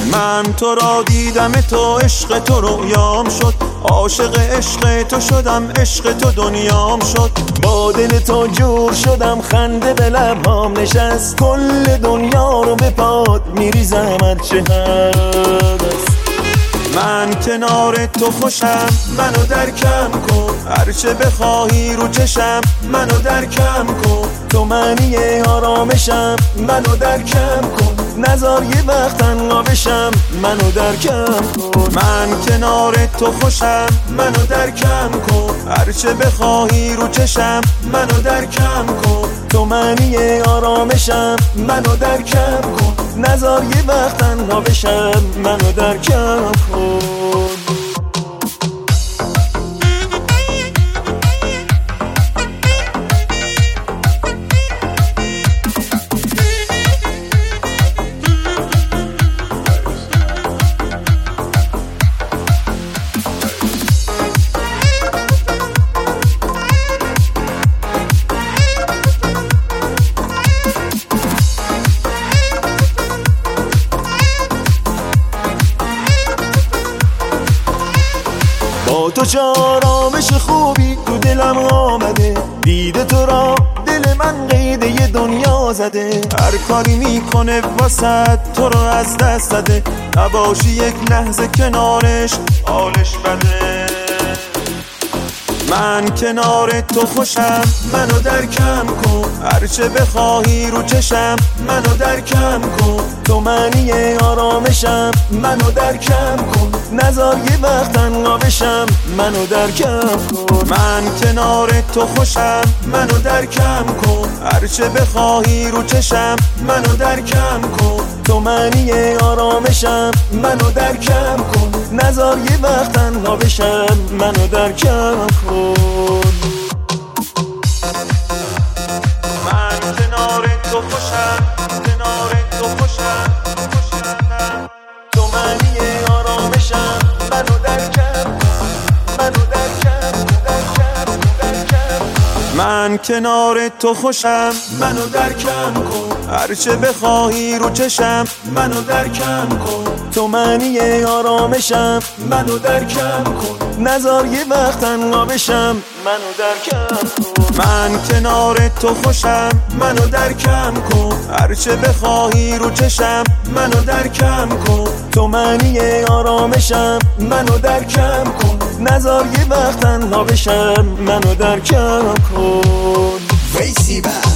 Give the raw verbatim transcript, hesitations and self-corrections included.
من تو را دیدم تو عشق تو رویام شد، عاشق عشق تو شدم عشق تو دنیام شد. با دل تو جور شدم خنده به لبام نشست، کل دنیا رو به پات میریزم هرچه هست. من کنار تو خوشم منو درکم کن، هرچه بخواهی رو چشم منو درکم کن. تو معنی آرامشم منو درکم کن، نذار یه وقت تنها بشم منو درکم کن. من کنار تو خوشم منو درکم کن، هرچه بخواهی رو چشم منو درکم کن. تو معنی آرامشم منو درکم کن، نذار یه وقت تنها بشم منو درکم کن. با تو چه آرامش خوبی تو دلم آمده، دیده تو را دل من قید یه دنیا زده. هر کاری میکنه واسه تو رو از دست داده، نباشی یک لحظه کنارش حالش بده. من کنار تو خوشم منو درکم کن، هرچه بخواهی رو چشم منو درکم کن. تو معنی آرامشم منو درکم کن، نذار یه وقت تنها بشم منو درکم کن. من کنار تو خوشم منو درکم کن، هرچه بخواهی رو چشم منو درکم کن. تو معنی آرامشم منو درکم کن، نذار یه وقت تنها بشم منو درکم کن. من کنار تو خوشم کنار تو خوشم خوشم. تو معنی آرامشم منو درکم منو درکم درکم درکم. من کنار تو خوشم منو درکم کن، هرچه بخواهی رو چشم منو درکم کن. تو معنی آرامشم منو درکم کن، نذار یه وقت تنها بشم منو درکم کن. من کنار تو خوشم منو درکم کن، هرچه بخواهی رو چشم منو درکم کن. تو معنی آرامشم منو درکم کن، نذار یه وقت تنها بشم منو درکم کن. ویسی